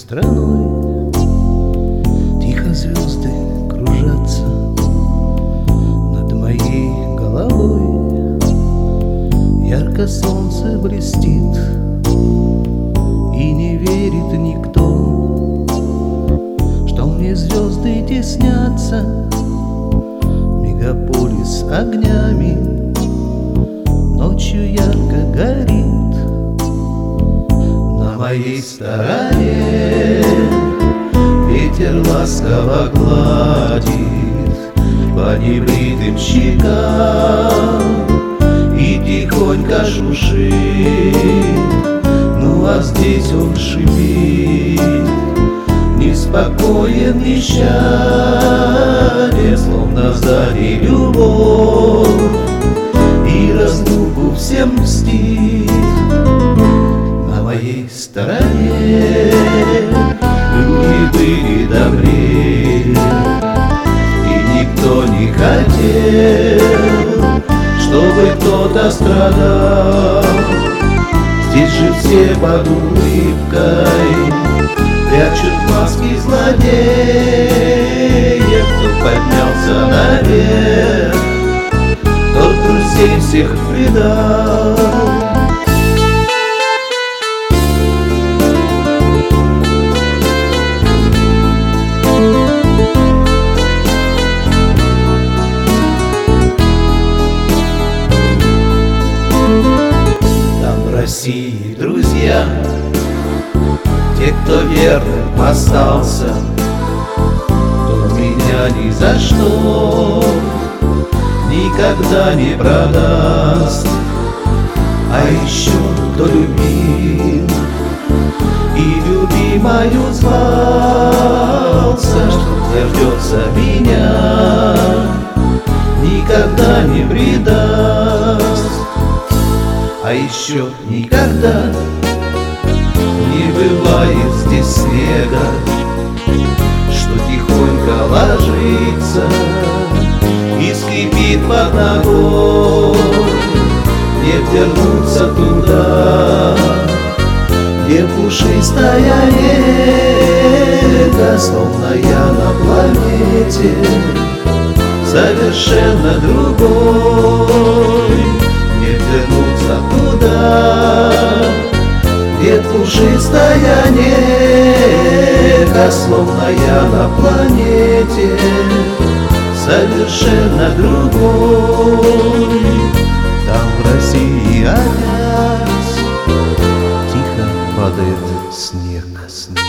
страной. Тихо звезды кружатся над моей головой. Ярко солнце блестит, и не верит никто, что мне звезды теснятся, мегаполис огнями ночью ярко горит. На моей стороне ветер ласково гладит по небритым щекам и тихонько шушит. Ну а здесь он шипит, неспокоен, несчастен, словно сзади любовь и разлуку всем мстит. На моей стороне люди были добрее, и никто не хотел, чтобы кто-то страдал. Здесь же все под улыбкой прячут маски злодеев, кто поднялся наверх, тот друзей всех предал. Там в России друзья, те, кто верным остался, кто меня ни за что никогда не продаст. А еще кто любил и любимою звался, что дождется меня, никогда не предаст. А еще никогда не бывает здесь снега, что тихонько ложится и скрипит под ногой. Не вернуться туда, где пушистая нега, словно я на планете совершенно другой. Не вернуться туда, где пушистая нега, словно я на планете совершенно другой. Там в России опять тихо падает снег.